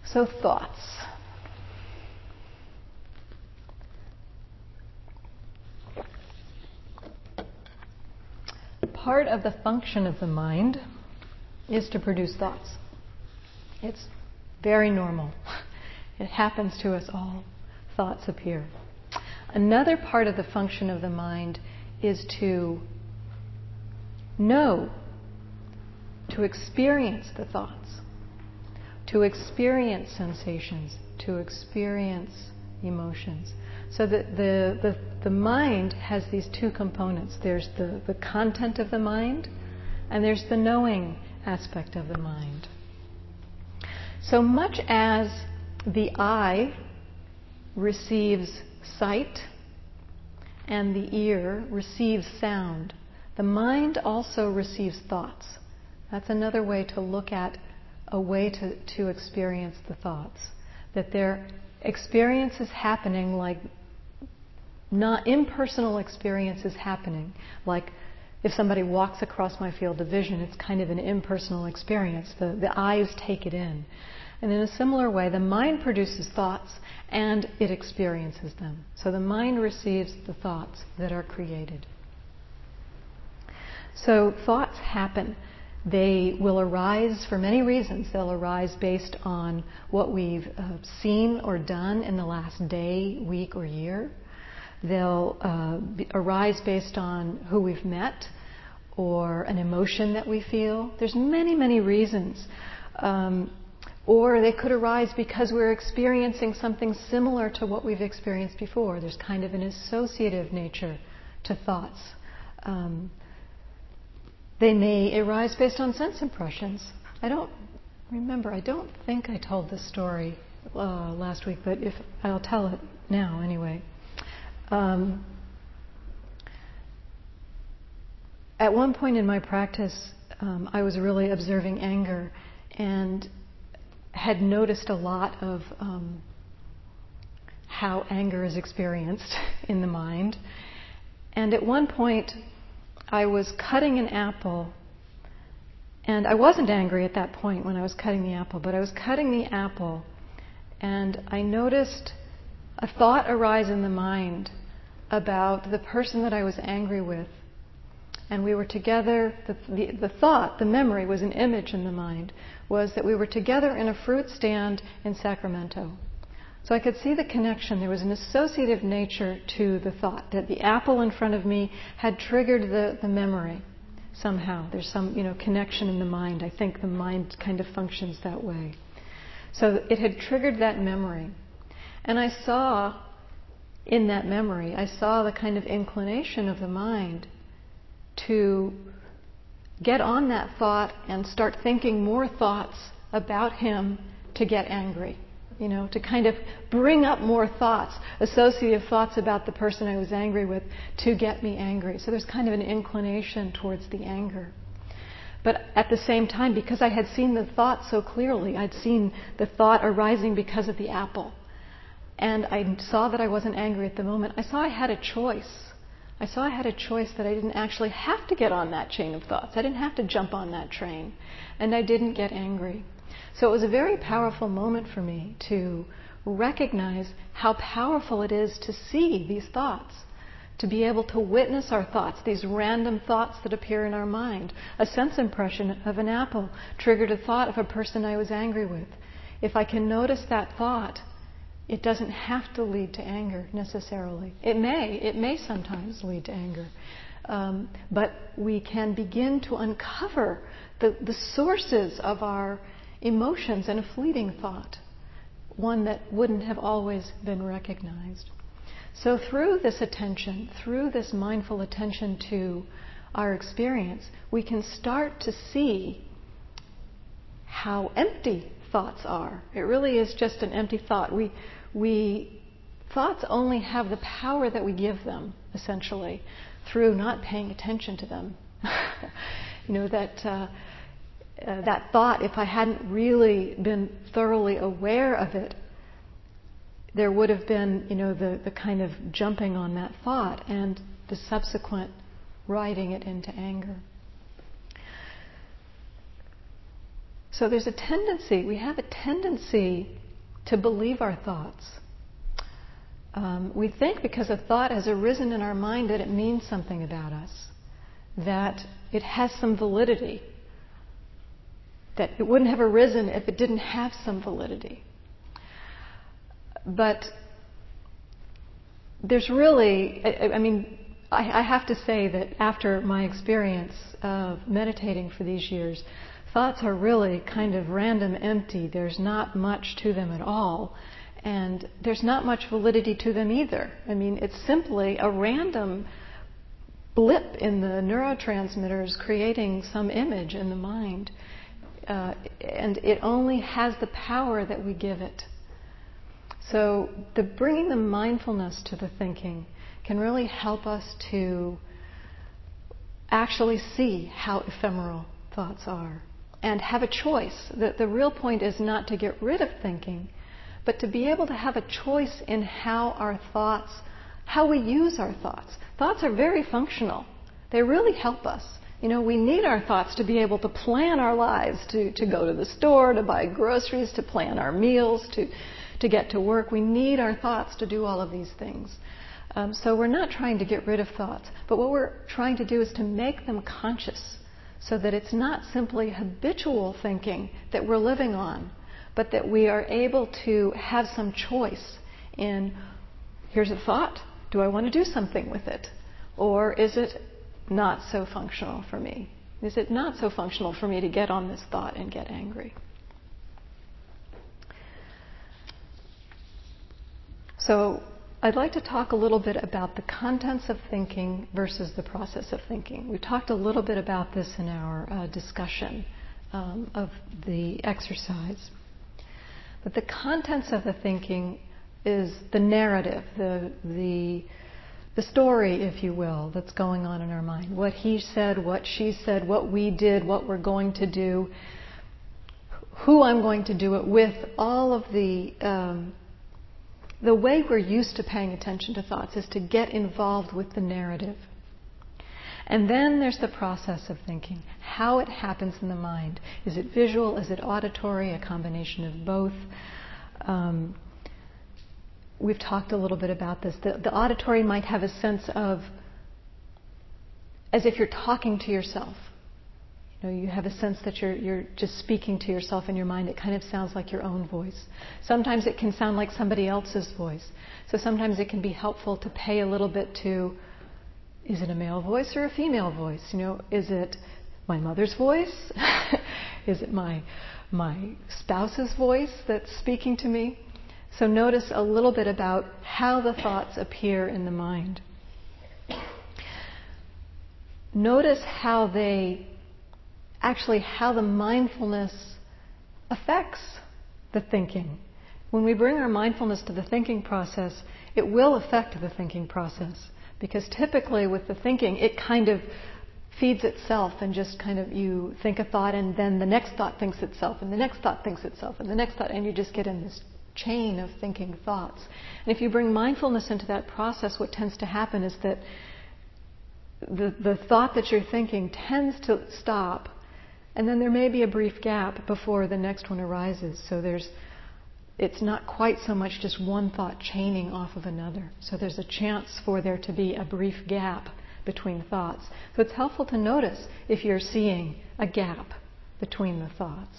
So thoughts. Part of the function of the mind is to produce thoughts. It's very normal. It happens to us all. Thoughts appear. Another part of the function of the mind is to know, to experience the thoughts, to experience sensations, to experience emotions. So that the mind has these two components. There's the content of the mind, and there's the knowing aspect of the mind. So much as the eye receives sight and the ear receives sound, the mind also receives thoughts. That's another way to look at a way to experience the thoughts. That their experience is happening like not impersonal experience is happening. Like if somebody walks across my field of vision, it's kind of an impersonal experience. The eyes take it in. And in a similar way, the mind produces thoughts and it experiences them. So the mind receives the thoughts that are created. So thoughts happen. They will arise for many reasons. They'll arise based on what we've seen or done in the last day, week, or year. They'll arise based on who we've met or an emotion that we feel. There's many, many reasons. Or they could arise because we're experiencing something similar to what we've experienced before. There's kind of an associative nature to thoughts. They may arise based on sense impressions. I don't think I told this story last week, but if I'll tell it now anyway. At one point in my practice, I was really observing anger and had noticed a lot of how anger is experienced in the mind. And at one point, I was cutting an apple, and I wasn't angry at that point when I was cutting the apple, but I was cutting the apple, and I noticed a thought arise in the mind about the person that I was angry with. And we were together, the thought, the memory was an image in the mind, was that we were together in a fruit stand in Sacramento. So I could see the connection. There was an associative nature to the thought, that the apple in front of me had triggered the memory somehow. There's some connection in the mind. I think the mind kind of functions that way. So it had triggered that memory. And I saw in that memory, I saw the kind of inclination of the mind to get on that thought and start thinking more thoughts about him to get angry. To kind of bring up more thoughts, associative thoughts about the person I was angry with to get me angry. So there's kind of an inclination towards the anger. But at the same time, because I had seen the thought so clearly, I'd seen the thought arising because of the apple. And I saw that I wasn't angry at the moment. I saw I had a choice. I saw I had a choice that I didn't actually have to get on that chain of thoughts. I didn't have to jump on that train. And I didn't get angry. So it was a very powerful moment for me to recognize how powerful it is to see these thoughts, to be able to witness our thoughts, these random thoughts that appear in our mind. A sense impression of an apple triggered a thought of a person I was angry with. If I can notice that thought, it doesn't have to lead to anger necessarily. It may sometimes lead to anger. But we can begin to uncover the sources of our emotions in a fleeting thought, one that wouldn't have always been recognized. So through this attention, through this mindful attention to our experience, we can start to see how empty thoughts are. It really is just an empty thought. Thoughts only have the power that we give them, essentially, through not paying attention to them. That thought, if I hadn't really been thoroughly aware of it, there would have been, the kind of jumping on that thought and the subsequent riding it into anger. So there's a tendency, we have a tendency to believe our thoughts. We think because a thought has arisen in our mind that it means something about us, that it has some validity, that it wouldn't have arisen if it didn't have some validity. But there's really, I have to say that after my experience of meditating for these years, thoughts are really kind of random, empty. There's not much to them at all. And there's not much validity to them either. It's simply a random blip in the neurotransmitters creating some image in the mind. And it only has the power that we give it. So bringing the mindfulness to the thinking can really help us to actually see how ephemeral thoughts are and have a choice. The real point is not to get rid of thinking, but to be able to have a choice in how we use our thoughts. Thoughts are very functional. They really help us. We need our thoughts to be able to plan our lives, to go to the store, to buy groceries, to plan our meals, to get to work. We need our thoughts to do all of these things. So we're not trying to get rid of thoughts, but what we're trying to do is to make them conscious so that it's not simply habitual thinking that we're living on, but that we are able to have some choice in, here's a thought, do I want to do something with it? Or is it not so functional for me? Is it not so functional for me to get on this thought and get angry? So I'd like to talk a little bit about the contents of thinking versus the process of thinking. We talked a little bit about this in our discussion of the exercise. But the contents of the thinking is the narrative, the story, if you will, that's going on in our mind. What he said, what she said, what we did, what we're going to do, who I'm going to do it with, all of the way we're used to paying attention to thoughts is to get involved with the narrative. And then there's the process of thinking, how it happens in the mind. Is it visual? Is it auditory? A combination of both. We've talked a little bit about this. The auditory might have a sense of, as if you're talking to yourself. You have a sense that you're just speaking to yourself in your mind. It kind of sounds like your own voice. Sometimes it can sound like somebody else's voice. So sometimes it can be helpful to pay a little bit to, is it a male voice or a female voice? Is it my mother's voice? Is it my spouse's voice that's speaking to me? So notice a little bit about how the thoughts appear in the mind. Notice how the mindfulness affects the thinking. When we bring our mindfulness to the thinking process, it will affect the thinking process. Because typically with the thinking, it kind of feeds itself and just kind of, you think a thought and then the next thought thinks itself and the next thought thinks itself and the next thought, and you just get in this chain of thinking thoughts. And if you bring mindfulness into that process, what tends to happen is that the thought that you're thinking tends to stop, and then there may be a brief gap before the next one arises. So it's not quite so much just one thought chaining off of another. So there's a chance for there to be a brief gap between thoughts. So it's helpful to notice if you're seeing a gap between the thoughts.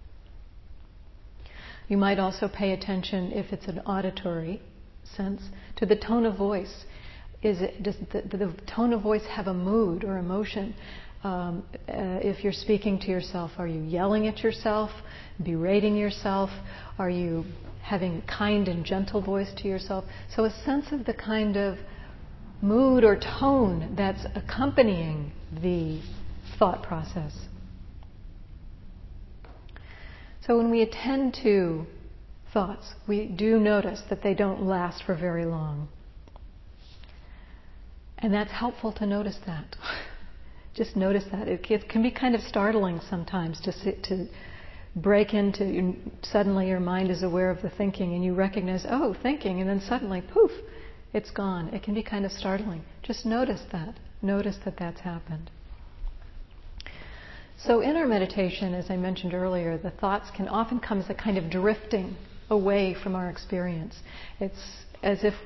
You might also pay attention, if it's an auditory sense, to the tone of voice. Does the tone of voice have a mood or emotion? If you're speaking to yourself, are you yelling at yourself, berating yourself? Are you having a kind and gentle voice to yourself? So a sense of the kind of mood or tone that's accompanying the thought process. So when we attend to thoughts, we do notice that they don't last for very long. And that's helpful to notice that. Just notice that. It can be kind of startling sometimes to break into, suddenly your mind is aware of the thinking and you recognize, oh, thinking, and then suddenly, poof, it's gone. It can be kind of startling. Just notice that. Notice that that's happened. So in our meditation, as I mentioned earlier, the thoughts can often come as a kind of drifting away from our experience. It's as if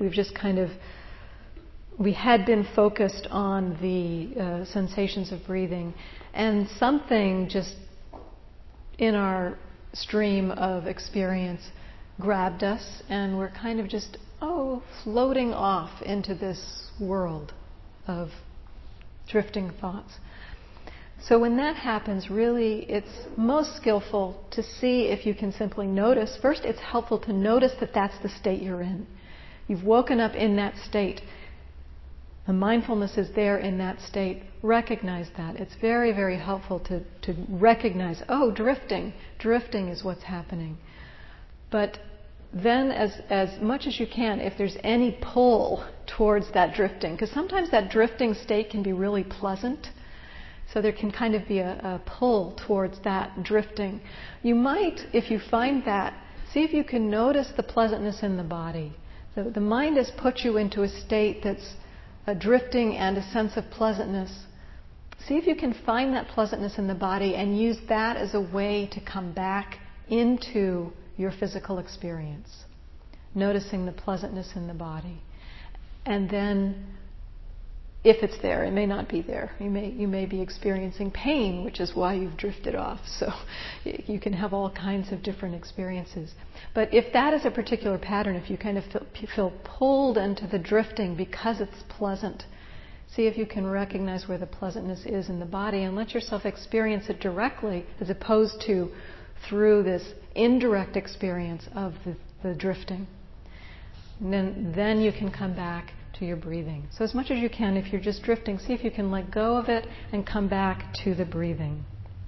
we had been focused on the sensations of breathing, and something just in our stream of experience grabbed us, and we're kind of just, floating off into this world of drifting thoughts. So when that happens, really, it's most skillful to see if you can simply notice. First, it's helpful to notice that that's the state you're in. You've woken up in that state. The mindfulness is there in that state. Recognize that. It's very, very helpful to recognize, drifting. Drifting is what's happening. But then as much as you can, if there's any pull towards that drifting, because sometimes that drifting state can be really pleasant, so there can kind of be a pull towards that drifting. You might, if you find that, see if you can notice the pleasantness in the body. The mind has put you into a state that's a drifting and a sense of pleasantness. See if you can find that pleasantness in the body and use that as a way to come back into your physical experience. Noticing the pleasantness in the body. And then, if it's there, it may not be there. You may be experiencing pain, which is why you've drifted off. So you can have all kinds of different experiences. But if that is a particular pattern, if you kind of feel pulled into the drifting because it's pleasant, see if you can recognize where the pleasantness is in the body and let yourself experience it directly as opposed to through this indirect experience of the drifting. And then you can come back to your breathing. So as much as you can, if you're just drifting, see if you can let go of it and come back to the breathing.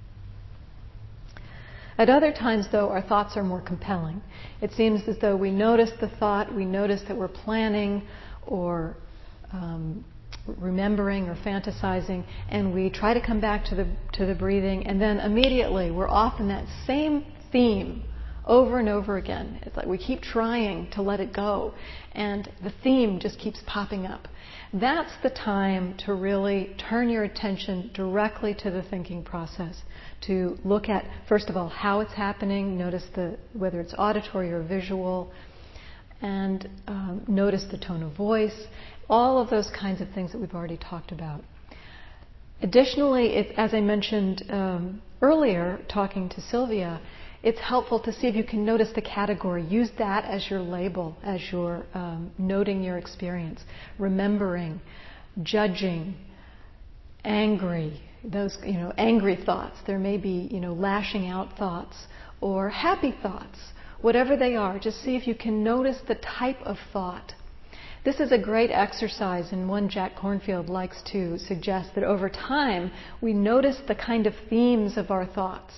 At other times, though, our thoughts are more compelling. It seems as though we notice the thought, we notice that we're planning or remembering or fantasizing, and we try to come back to the breathing, and then immediately we're off in that same theme over and over again. It's like we keep trying to let it go, and the theme just keeps popping up. That's the time to really turn your attention directly to the thinking process, to look at, first of all, how it's happening, notice whether it's auditory or visual, and notice the tone of voice, all of those kinds of things that we've already talked about. Additionally, as I mentioned earlier, talking to Sylvia, it's helpful to see if you can notice the category. Use that as your label, as you're noting your experience. Remembering, judging, angry, those angry thoughts. There may be lashing out thoughts or happy thoughts. Whatever they are, just see if you can notice the type of thought. This is a great exercise, and one Jack Kornfield likes to suggest that over time we notice the kind of themes of our thoughts.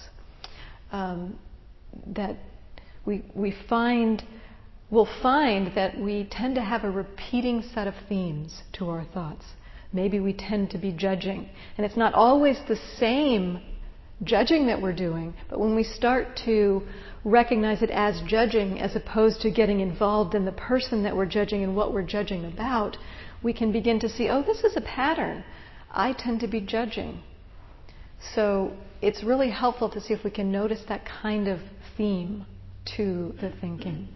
That we'll find that we tend to have a repeating set of themes to our thoughts. Maybe we tend to be judging, and it's not always the same judging that we're doing, but when we start to recognize it as judging as opposed to getting involved in the person that we're judging and what we're judging about, we can begin to see, this is a pattern. I tend to be judging. So it's really helpful to see if we can notice that kind of theme to the thinking.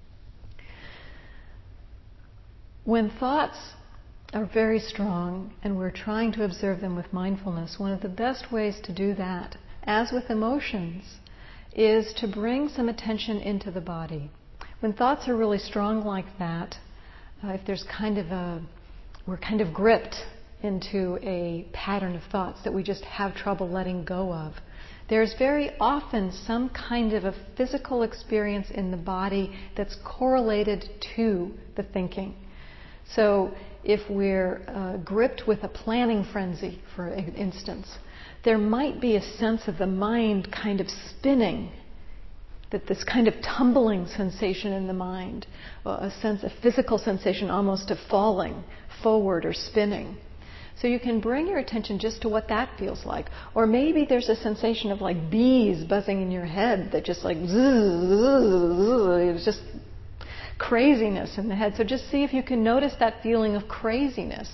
When thoughts are very strong and we're trying to observe them with mindfulness, one of the best ways to do that, as with emotions, is to bring some attention into the body. When thoughts are really strong like that, if there's we're kind of gripped into a pattern of thoughts that we just have trouble letting go of, there's very often some kind of a physical experience in the body that's correlated to the thinking. So if we're gripped with a planning frenzy, for instance, there might be a sense of the mind kind of spinning, that this kind of tumbling sensation in the mind, a physical sensation almost of falling forward or spinning. So you can bring your attention just to what that feels like. Or maybe there's a sensation of like bees buzzing in your head that just like zzz, it's just craziness in the head. So just see if you can notice that feeling of craziness.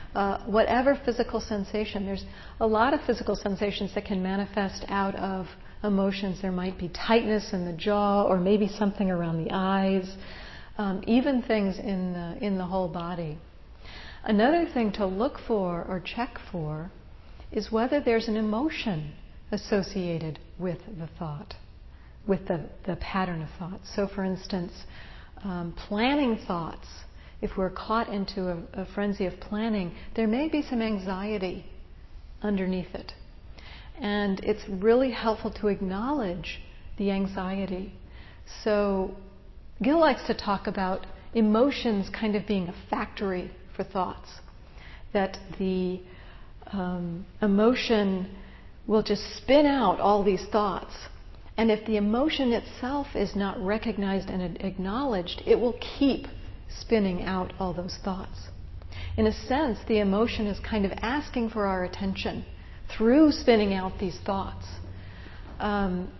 whatever physical sensation. There's a lot of physical sensations that can manifest out of emotions. There might be tightness in the jaw, or maybe something around the eyes, even things in the whole body. Another thing to look for or check for is whether there's an emotion associated with the thought, with the pattern of thought. So for instance, planning thoughts, if we're caught into a frenzy of planning, there may be some anxiety underneath it. And it's really helpful to acknowledge the anxiety. So Gil likes to talk about emotions kind of being a factory for thoughts. That the emotion will just spin out all these thoughts. And if the emotion itself is not recognized and acknowledged, it will keep spinning out all those thoughts. In a sense, the emotion is kind of asking for our attention through spinning out these thoughts. And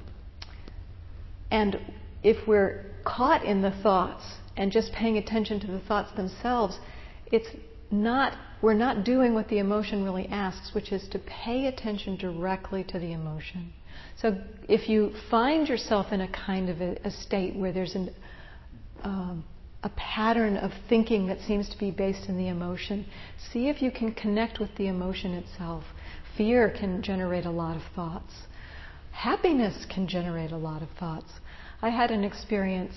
if we're caught in the thoughts and just paying attention to the thoughts themselves, we're not doing what the emotion really asks, which is to pay attention directly to the emotion. So if you find yourself in a kind of a state where there's a pattern of thinking that seems to be based in the emotion, see if you can connect with the emotion itself. Fear can generate a lot of thoughts. Happiness can generate a lot of thoughts. I had an experience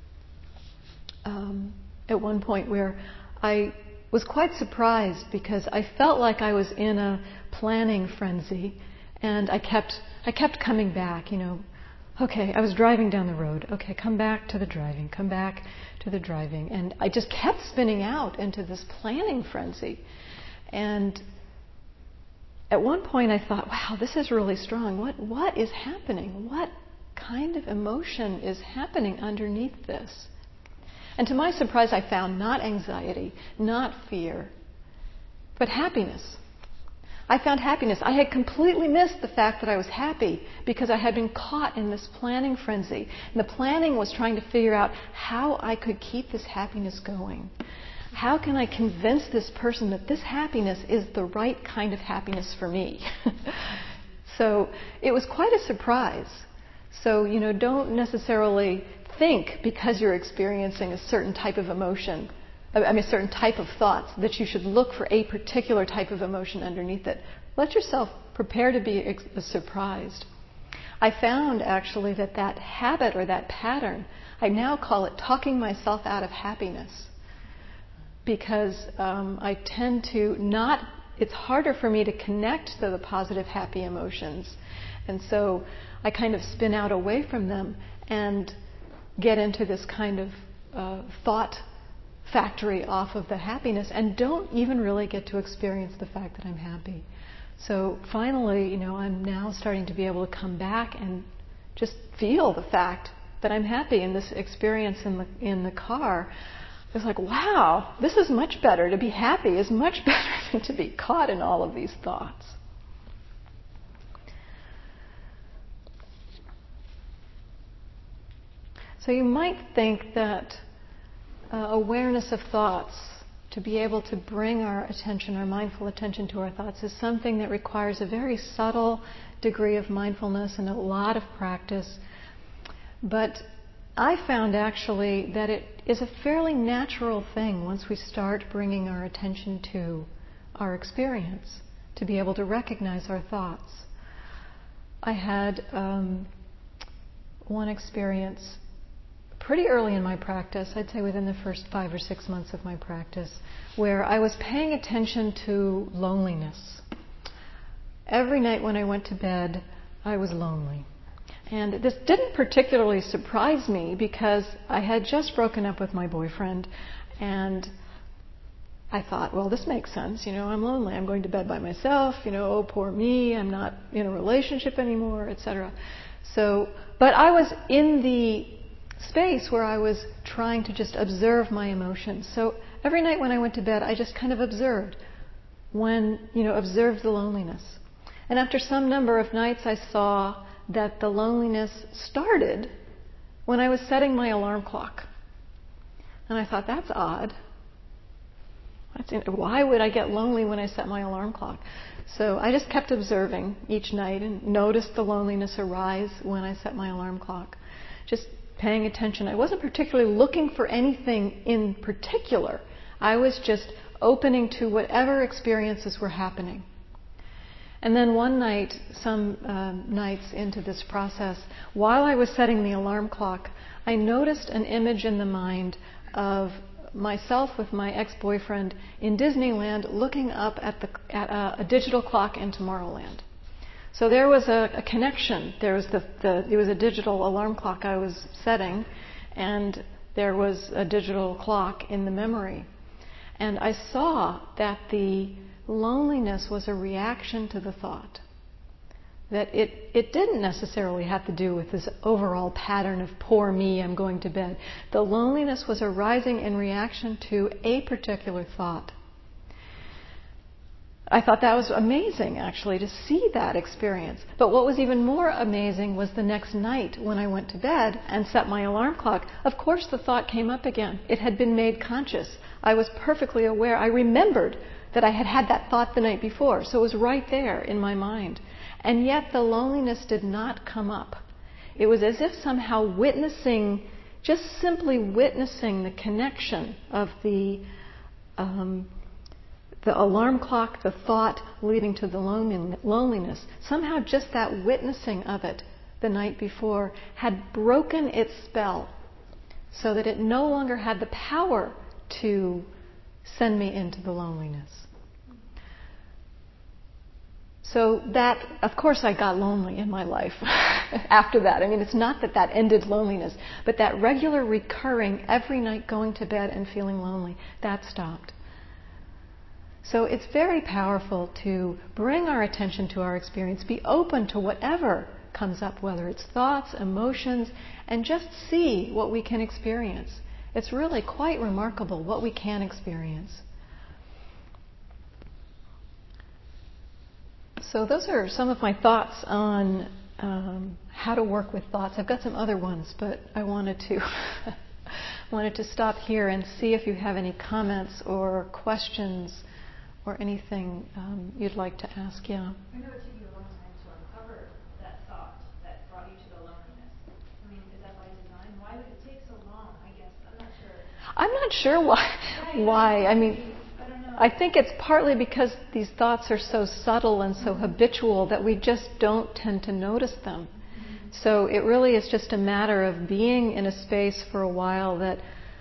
at one point where I was quite surprised because I felt like I was in a planning frenzy, and I kept coming back, Okay, I was driving down the road. Okay, come back to the driving, come back to the driving. And I just kept spinning out into this planning frenzy. And at one point I thought, wow, this is really strong. What is happening? What kind of emotion is happening underneath this? And to my surprise, I found not anxiety, not fear, but happiness. I found happiness. I had completely missed the fact that I was happy because I had been caught in this planning frenzy. And the planning was trying to figure out how I could keep this happiness going. How can I convince this person that this happiness is the right kind of happiness for me? So it was quite a surprise. So, don't necessarily think because you're experiencing a certain type of emotion, a certain type of thoughts, that you should look for a particular type of emotion underneath it. Let yourself prepare to be surprised. I found actually that habit or that pattern, I now call it talking myself out of happiness. Because I tend to it's harder for me to connect to the positive, happy emotions. And so I kind of spin out away from them and get into this kind of thought factory off of the happiness and don't even really get to experience the fact that I'm happy. So finally, I'm now starting to be able to come back and just feel the fact that I'm happy. In this experience in the car, it's like, wow, this is much better. To be happy is much better than to be caught in all of these thoughts. So you might think that awareness of thoughts, to be able to bring our attention, our mindful attention to our thoughts, is something that requires a very subtle degree of mindfulness and a lot of practice. But I found actually that it is a fairly natural thing once we start bringing our attention to our experience, to be able to recognize our thoughts. I had one experience pretty early in my practice, I'd say within the first 5 or 6 months of my practice, where I was paying attention to loneliness. Every night when I went to bed, I was lonely. And this didn't particularly surprise me because I had just broken up with my boyfriend, and I thought, well, this makes sense. I'm lonely. I'm going to bed by myself. Oh, poor me. I'm not in a relationship anymore, etc. But I was in the space where I was trying to just observe my emotions. So every night when I went to bed, I just kind of observed the loneliness. And after some number of nights, I saw that the loneliness started when I was setting my alarm clock. And I thought, that's odd. Why would I get lonely when I set my alarm clock? So I just kept observing each night and noticed the loneliness arise when I set my alarm clock. Just paying attention. I wasn't particularly looking for anything in particular. I was just opening to whatever experiences were happening. And then one night, some nights into this process, while I was setting the alarm clock, I noticed an image in the mind of myself with my ex-boyfriend in Disneyland looking up at a digital clock in Tomorrowland. So there was a connection. There was it was a digital alarm clock I was setting, and there was a digital clock in the memory. And I saw that the loneliness was a reaction to the thought. That it didn't necessarily have to do with this overall pattern of poor me, I'm going to bed. The loneliness was arising in reaction to a particular thought. I thought that was amazing, actually, to see that experience. But what was even more amazing was the next night when I went to bed and set my alarm clock. Of course, the thought came up again. It had been made conscious. I was perfectly aware. I remembered that I had had that thought the night before. So it was right there in my mind. And yet the loneliness did not come up. It was as if somehow witnessing, just simply witnessing the connection of the alarm clock, the thought leading to the loneliness, somehow just that witnessing of it the night before had broken its spell so that it no longer had the power to send me into the loneliness. So that, of course, I got lonely in my life after that. I mean, it's not that ended loneliness, but that regular recurring every night going to bed and feeling lonely, that stopped. So it's very powerful to bring our attention to our experience, be open to whatever comes up, whether it's thoughts, emotions, and just see what we can experience. It's really quite remarkable what we can experience. So those are some of my thoughts on how to work with thoughts. I've got some other ones, but I wanted to stop here and see if you have any comments or questions or anything you'd like to ask. Yeah. I know it took you a long time to uncover that thought that brought you to the loneliness. I mean, is that by design? Why did it take so long? I guess I'm not sure why. I mean, I think it's partly because these thoughts are so subtle and so habitual that we just don't tend to notice them. So it really is just a matter of being in a space for a while that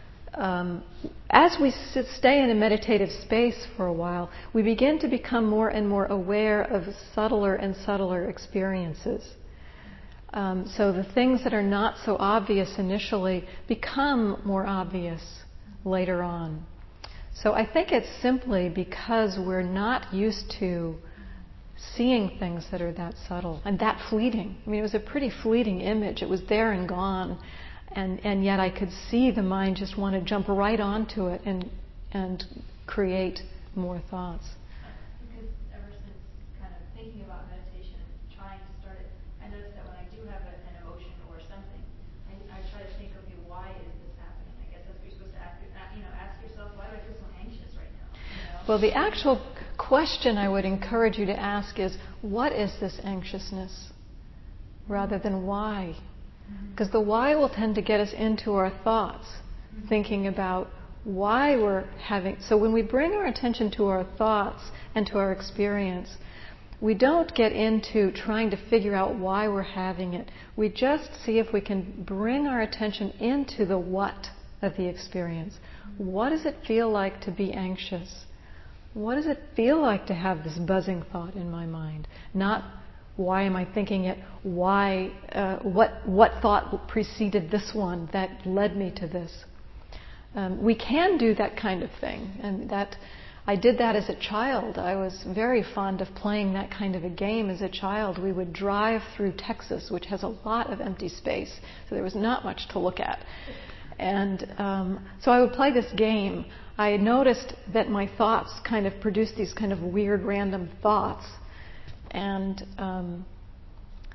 as we stay in a meditative space for a while, we begin to become more and more aware of subtler and subtler experiences. So the things that are not so obvious initially become more obvious later on. So I think it's simply because we're not used to seeing things that are that subtle and that fleeting. I mean, it was a pretty fleeting image. It was there and gone. And yet I could see the mind just want to jump right onto it and create more thoughts. Because ever since kind of thinking about meditation, trying to start it, I noticed that when I do have an emotion or something, I try to think, okay, why is this happening? I guess that's what you're supposed to ask yourself, why do I feel so anxious right now? Well, the actual question I would encourage you to ask is, what is this anxiousness? Rather than why. Because the why will tend to get us into our thoughts, thinking about why we're having... So when we bring our attention to our thoughts and to our experience, we don't get into trying to figure out why we're having it. We just see if we can bring our attention into the what of the experience. What does it feel like to be anxious? What does it feel like to have this buzzing thought in my mind? Not why am I thinking it? Why? What thought preceded this one that led me to this? We can do that kind of thing, and that I did that as a child. I was very fond of playing that kind of a game as a child. We would drive through Texas, which has a lot of empty space, so there was not much to look at. And so I would play this game. I noticed that my thoughts kind of produced these kind of weird, random thoughts. And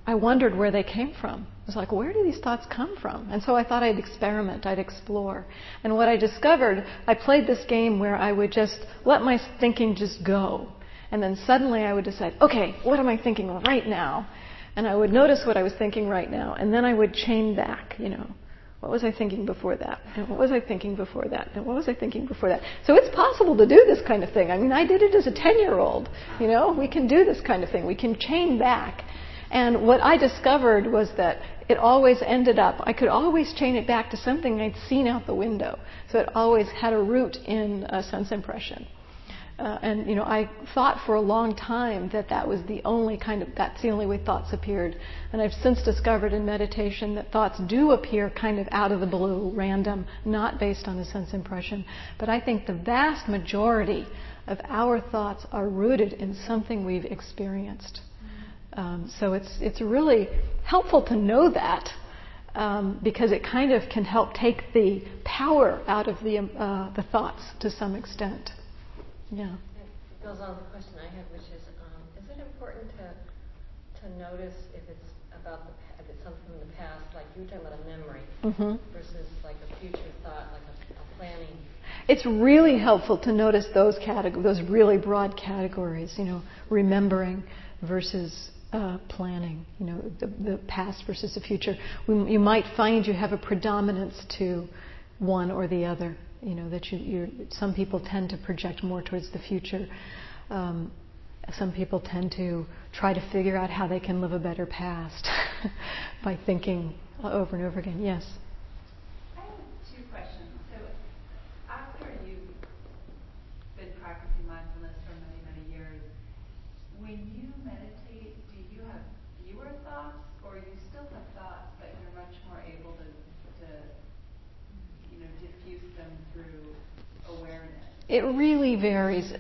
I wondered where they came from. I was like, where do these thoughts come from? And so I thought I'd experiment, I'd explore. And what I discovered, I played this game where I would just let my thinking just go. And then suddenly I would decide, okay, what am I thinking right now? And I would notice what I was thinking right now. And then I would chain back, what was I thinking before that? And what was I thinking before that? And what was I thinking before that? So it's possible to do this kind of thing. I mean, I did it as a 10-year-old. We can do this kind of thing. We can chain back. And what I discovered was that it always ended up, I could always chain it back to something I'd seen out the window. So it always had a root in a sense impression. And I thought for a long time that was the only that's the only way thoughts appeared. And I've since discovered in meditation that thoughts do appear kind of out of the blue, random, not based on a sense impression. But I think the vast majority of our thoughts are rooted in something we've experienced. So it's really helpful to know that because it kind of can help take the power out of the thoughts to some extent. Yeah. It goes on with the question I had, which is it important to notice if it's if it's something from the past, like you were talking about a memory, versus like a future thought, like a planning? It's really helpful to notice those really broad categories, remembering versus planning, the past versus the future. You might find you have a predominance to one or the other. That some people tend to project more towards the future. Some people tend to try to figure out how they can live a better past by thinking over and over again. Yes? I have two questions. So after you've been practicing mindfulness for many, many years, when you meditate, do you have fewer thoughts, or you still have thoughts, but you're much more able to diffuse them through awareness? It really varies.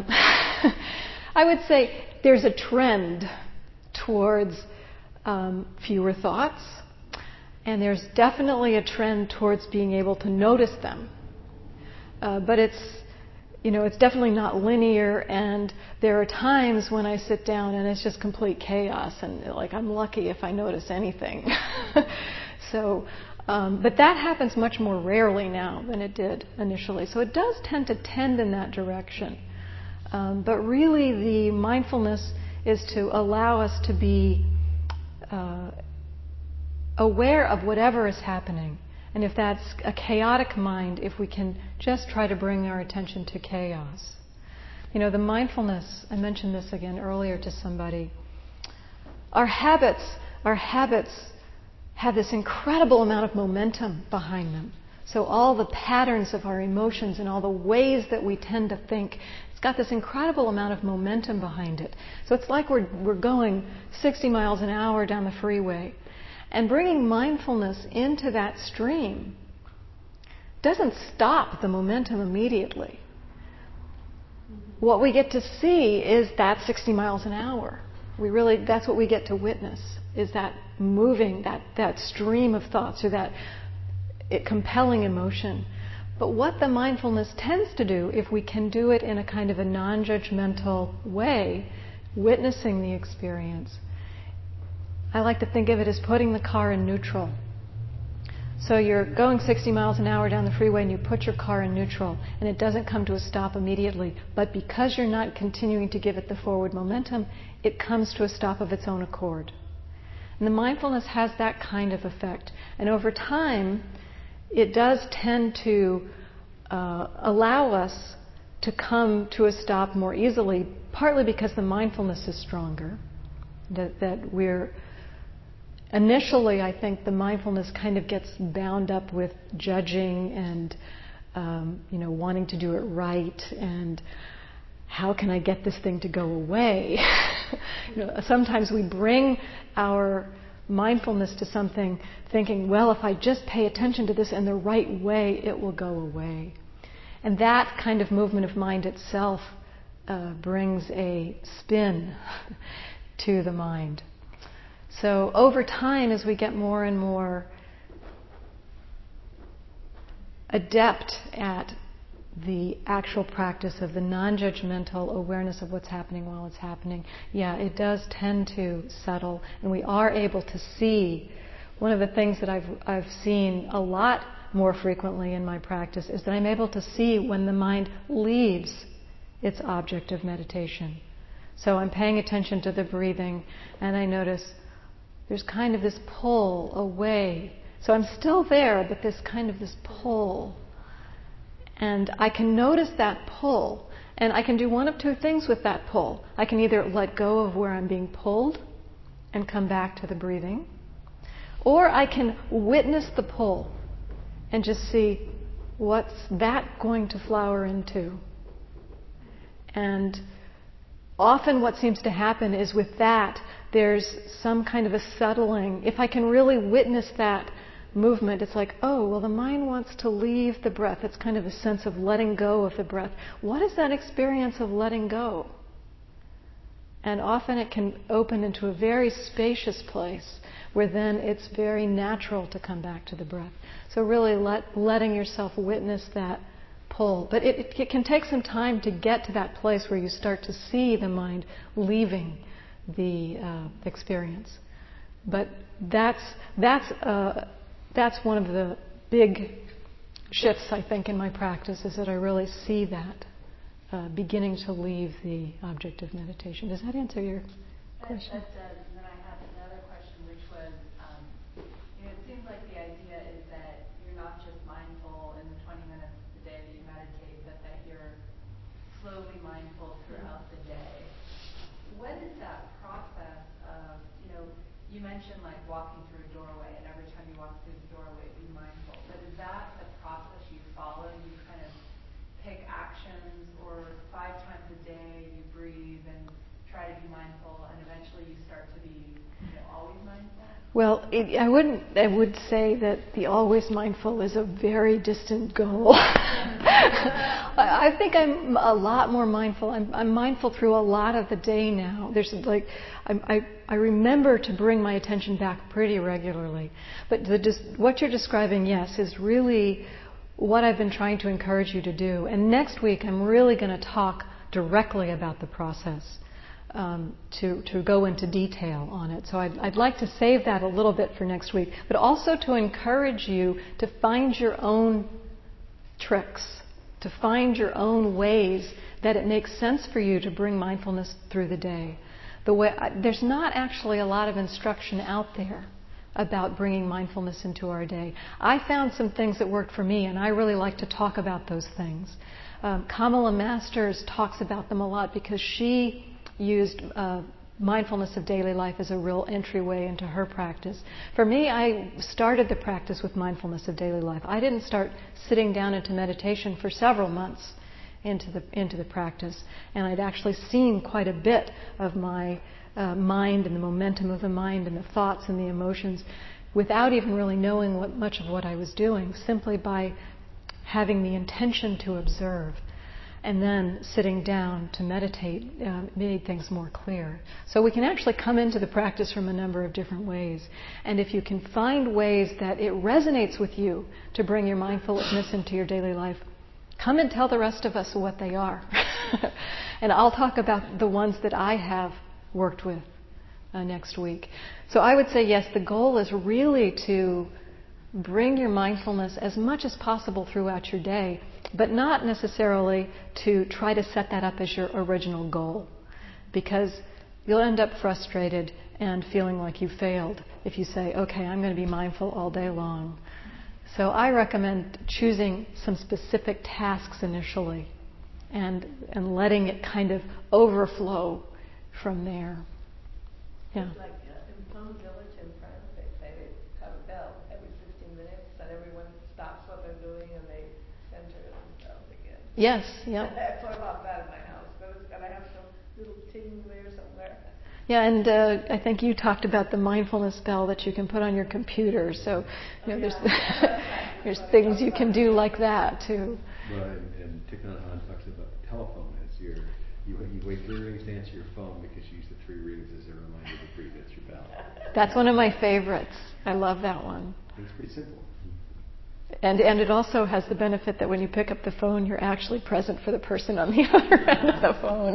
I would say there's a trend towards fewer thoughts, and there's definitely a trend towards being able to notice them. But it's definitely not linear, and there are times when I sit down and it's just complete chaos, and I'm lucky if I notice anything. But that happens much more rarely now than it did initially. So it does tend in that direction. But really the mindfulness is to allow us to be aware of whatever is happening. And if that's a chaotic mind, if we can just try to bring our attention to chaos. The mindfulness, I mentioned this again earlier to somebody, our habits have this incredible amount of momentum behind them. So all the patterns of our emotions and all the ways that we tend to think, it's got this incredible amount of momentum behind it. So it's like we're going 60 miles an hour down the freeway. And bringing mindfulness into that stream doesn't stop the momentum immediately. What we get to see is that 60 miles an hour. That's what we get to witness, is that moving, that stream of thoughts, or that compelling emotion. But what the mindfulness tends to do, if we can do it in a kind of a non-judgmental way, witnessing the experience, I like to think of it as putting the car in neutral. So you're going 60 miles an hour down the freeway and you put your car in neutral, and it doesn't come to a stop immediately. But because you're not continuing to give it the forward momentum, it comes to a stop of its own accord. And the mindfulness has that kind of effect. And over time, it does tend to allow us to come to a stop more easily, partly because the mindfulness is stronger. That we're initially, I think, the mindfulness kind of gets bound up with judging and wanting to do it right, and how can I get this thing to go away? Sometimes we bring our mindfulness to something thinking, well, if I just pay attention to this in the right way, it will go away. And that kind of movement of mind itself brings a spin to the mind. So over time, as we get more and more adept at the actual practice of the non-judgmental awareness of what's happening while it's happening, yeah, it does tend to settle, and we are able to see. One of the things that I've seen a lot more frequently in my practice is that I'm able to see when the mind leaves its object of meditation. So I'm paying attention to the breathing, and I notice there's kind of this pull away. So I'm still there, but there's kind of this pull. And I can notice that pull, and I can do one of two things with that pull. I can either let go of where I'm being pulled and come back to the breathing, or I can witness the pull and just see what's that going to flower into. And often what seems to happen is with that, there's some kind of a settling. If I can really witness that movement, it's like, oh, well, the mind wants to leave the breath. It's kind of a sense of letting go of the breath. What is that experience of letting go? And often it can open into a very spacious place where then it's very natural to come back to the breath. So really letting yourself witness that pull. But it can take some time to get to that place where you start to see the mind leaving the experience. But that's one of the big shifts, I think, in my practice, is that I really see that beginning to leave the object of meditation. Does that answer your question? That does. And then I have another question, which was, it seems like the idea is that you're not just mindful in the 20 minutes a day that you meditate, but that you're slowly mindful throughout the day. What is that process of, you mentioned like walking through a doorway, and every time you walk through the doorway, be mindful. But is that the process you follow? You kind of pick actions, or 5 times a day you breathe and try to be mindful, and eventually you start to be always mindful? Well, I would say that the always mindful is a very distant goal. I think I'm a lot more mindful. I'm mindful through a lot of the day now. There's like, I remember to bring my attention back pretty regularly. But what you're describing, yes, is really what I've been trying to encourage you to do. And next week I'm really going to talk directly about the process. To go into detail on it. So I'd like to save that a little bit for next week, but also to encourage you to find your own tricks, to find your own ways that it makes sense for you to bring mindfulness through the day. There's not actually a lot of instruction out there about bringing mindfulness into our day. I found some things that worked for me, and I really like to talk about those things. Kamala Masters talks about them a lot because she used mindfulness of daily life as a real entryway into her practice. For me, I started the practice with mindfulness of daily life. I didn't start sitting down into meditation for several months into the practice, and I'd actually seen quite a bit of my mind and the momentum of the mind and the thoughts and the emotions without even really knowing much of what I was doing, simply by having the intention to observe. And then sitting down to meditate made things more clear. So we can actually come into the practice from a number of different ways. And if you can find ways that it resonates with you to bring your mindfulness into your daily life, come and tell the rest of us what they are. And I'll talk about the ones that I have worked with next week. So I would say, yes, the goal is really to bring your mindfulness as much as possible throughout your day, but not necessarily to try to set that up as your original goal, because you'll end up frustrated and feeling like you failed if you say, okay, I'm going to be mindful all day long. So I recommend choosing some specific tasks initially and letting it kind of overflow from there. Yeah. It's like in Plum Village in France, they say they have a bell every 15 minutes and everyone stops what they're doing and they center themselves again. Yes, yeah. I thought about that in my house, but it's got to have some little ting there somewhere. Yeah, and I think you talked about the mindfulness bell that you can put on your computer. So, there's things you can do like that too. Well, and Thich Nhat Hanh talks about the telephone as you wait 3 rings to answer your phone because you use the 3 rings as a reminder to breathe. That's your bell. That's one of my favorites. I love that one. It's pretty simple. And it also has the benefit that when you pick up the phone, you're actually present for the person on the other end of the phone.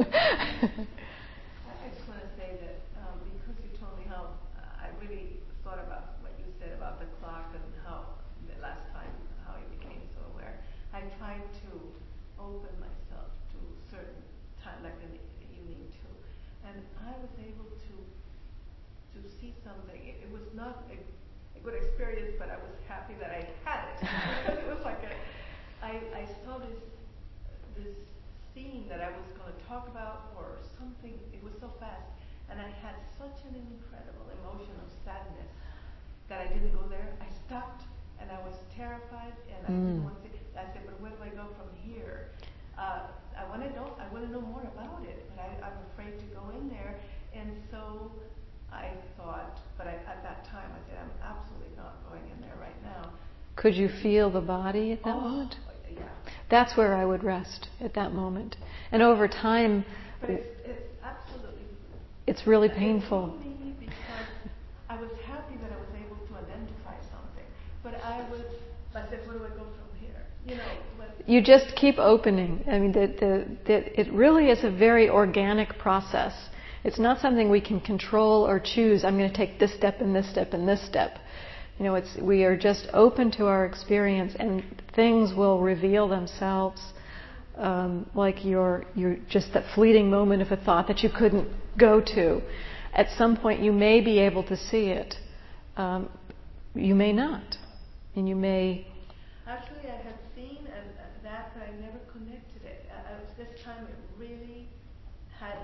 I just want to say that because you told me how I really thought about what you said about the clock and how the last time how you became so aware, I tried to open myself to certain time, like in the evening too, and I was able to see something. It was not a good experience, but I was happy that I had it. Because it was like I saw this scene that I was going to talk about or something. It was so fast, and I had such an incredible emotion of sadness that I didn't go there. I stopped, and I was terrified, and I didn't want to. I said, but where do I go from here? I want to know more about it, but I'm afraid to go in there, and so I thought, but at that time I said, I'm absolutely not going in there right now. Could you feel the body at that moment? Yeah. That's where I would rest at that moment. And over time, but it's absolutely. It's really painful. It me because I was happy that I was able to identify something, but I said, where do I go from here? You know. You just keep opening. I mean, it really is a very organic process. It's not something we can control or choose. I'm going to take this step and this step and this step. You know, we are just open to our experience, and things will reveal themselves. Like you're just that fleeting moment of a thought that you couldn't go to. At some point, you may be able to see it. You may not, and you may. Actually, I had seen that, but I never connected it. This time, it really had.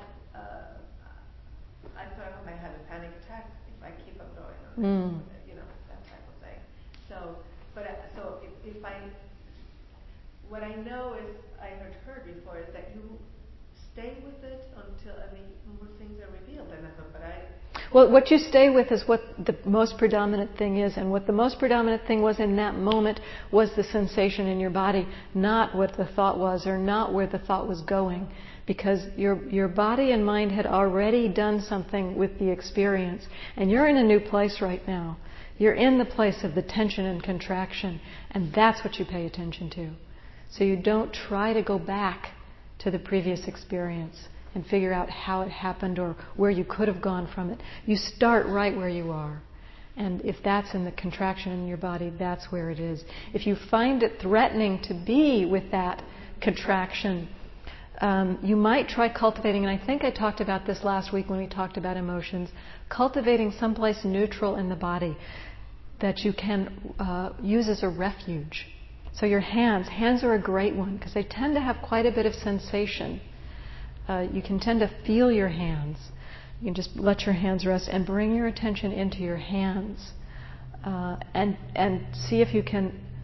I thought I might have a panic attack if I keep on going on this, you know, that type of thing. So, if I, what I know is, I had heard before, is that you stay with it until, more things are revealed. And I thought, but Well, what you stay with is what the most predominant thing is, and what the most predominant thing was in that moment was the sensation in your body, not what the thought was or not where the thought was going. Because your body and mind had already done something with the experience. And you're in a new place right now. You're in the place of the tension and contraction. And that's what you pay attention to. So you don't try to go back to the previous experience and figure out how it happened or where you could have gone from it. You start right where you are. And if that's in the contraction in your body, that's where it is. If you find it threatening to be with that contraction, you might try cultivating, and I think I talked about this last week when we talked about emotions, cultivating someplace neutral in the body that you can use as a refuge. So your hands are a great one because they tend to have quite a bit of sensation. You can tend to feel your hands. You can just let your hands rest and bring your attention into your hands, and see if you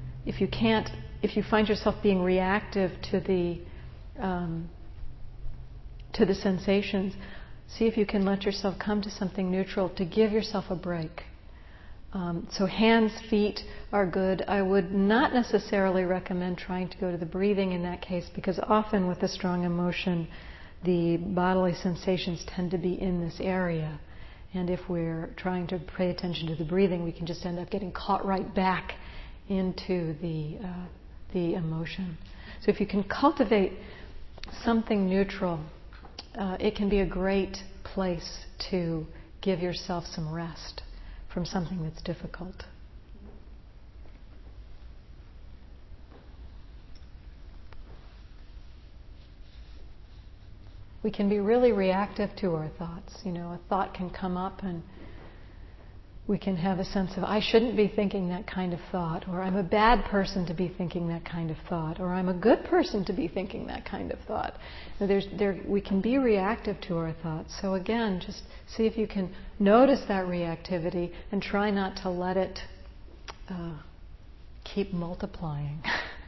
find yourself being reactive to the sensations, see if you can let yourself come to something neutral to give yourself a break. So hands, feet are good. I would not necessarily recommend trying to go to the breathing in that case, because often with a strong emotion, the bodily sensations tend to be in this area. And if we're trying to pay attention to the breathing, we can just end up getting caught right back into the emotion. So if you can cultivate something neutral, it can be a great place to give yourself some rest from something that's difficult. We can be really reactive to our thoughts. You know, a thought can come up and we can have a sense of, I shouldn't be thinking that kind of thought, or I'm a bad person to be thinking that kind of thought, or I'm a good person to be thinking that kind of thought. We can be reactive to our thoughts. So again, just see if you can notice that reactivity and try not to let it keep multiplying.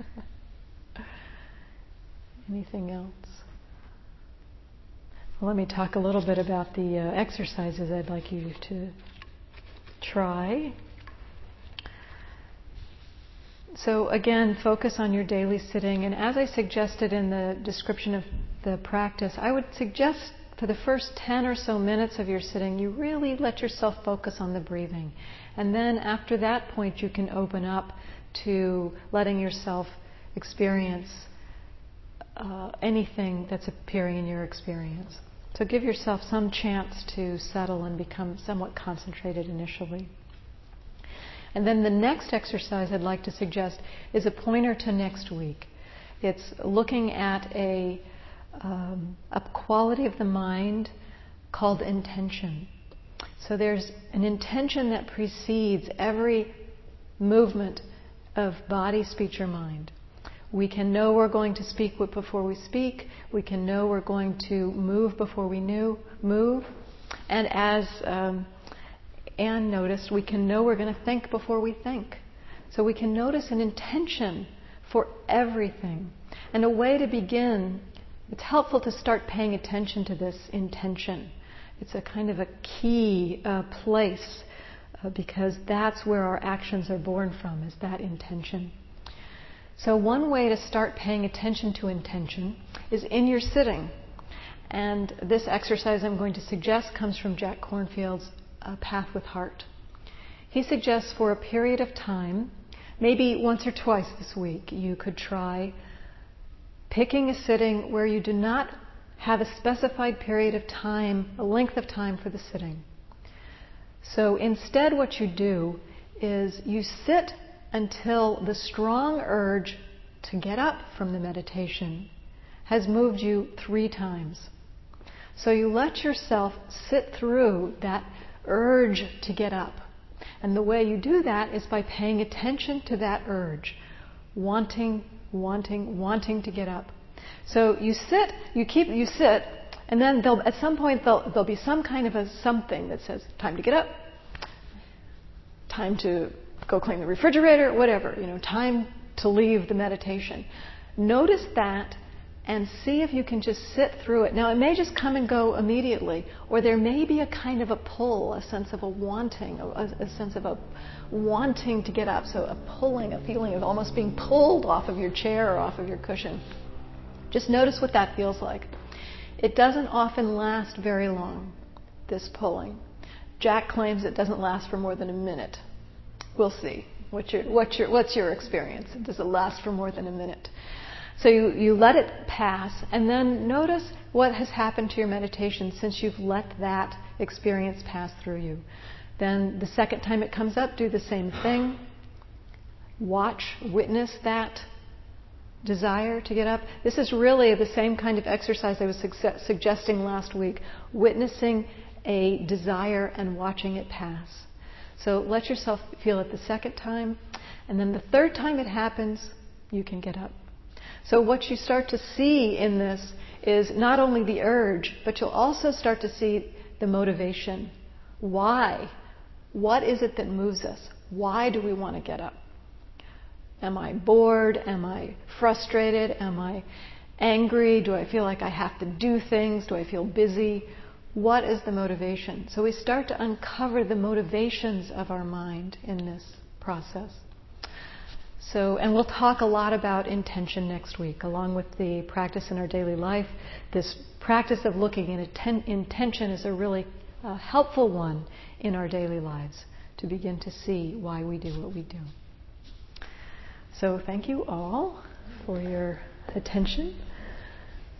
Anything else? Well, let me talk a little bit about the exercises I'd like you to try. So again, focus on your daily sitting, and as I suggested in the description of the practice, I would suggest for the first 10 or so minutes of your sitting, you really let yourself focus on the breathing. And then after that point, you can open up to letting yourself experience anything that's appearing in your experience. So give yourself some chance to settle and become somewhat concentrated initially. And then the next exercise I'd like to suggest is a pointer to next week. It's looking at a quality of the mind called intention. So there's an intention that precedes every movement of body, speech, or mind. We can know we're going to speak before we speak. We can know we're going to move before we move. And as Anne noticed, we can know we're going to think before we think. So we can notice an intention for everything. And a way to begin, it's helpful to start paying attention to this intention. It's a kind of a key place because that's where our actions are born from, is that intention. So one way to start paying attention to intention is in your sitting. And this exercise I'm going to suggest comes from Jack Kornfield's Path with Heart. He suggests for a period of time, maybe once or twice this week, you could try picking a sitting where you do not have a specified period of time, a length of time for the sitting. So instead what you do is you sit until the strong urge to get up from the meditation has moved you 3 times. So you let yourself sit through that urge to get up. And the way you do that is by paying attention to that urge, wanting to get up. So you sit, and then at some point there'll be some kind of a something that says, time to get up, time to go clean the refrigerator, whatever, time to leave the meditation. Notice that and see if you can just sit through it. Now, it may just come and go immediately, or there may be a kind of a pull, a sense of a wanting, a sense of a wanting to get up. So a pulling, a feeling of almost being pulled off of your chair or off of your cushion. Just notice what that feels like. It doesn't often last very long, this pulling. Jack claims it doesn't last for more than a minute. We'll see. What's your experience? Does it last for more than a minute? So you let it pass, and then notice what has happened to your meditation since you've let that experience pass through you. Then the second time it comes up, do the same thing. Witness that desire to get up. This is really the same kind of exercise I was suggesting last week. Witnessing a desire and watching it pass. So let yourself feel it the second time, and then the third time it happens, you can get up. So what you start to see in this is not only the urge, but you'll also start to see the motivation. Why? What is it that moves us? Why do we want to get up? Am I bored? Am I frustrated? Am I angry? Do I feel like I have to do things? Do I feel busy? What is the motivation? So we start to uncover the motivations of our mind in this process. And we'll talk a lot about intention next week, along with the practice in our daily life. This practice of looking at intention is a really helpful one in our daily lives to begin to see why we do what we do. So thank you all for your attention.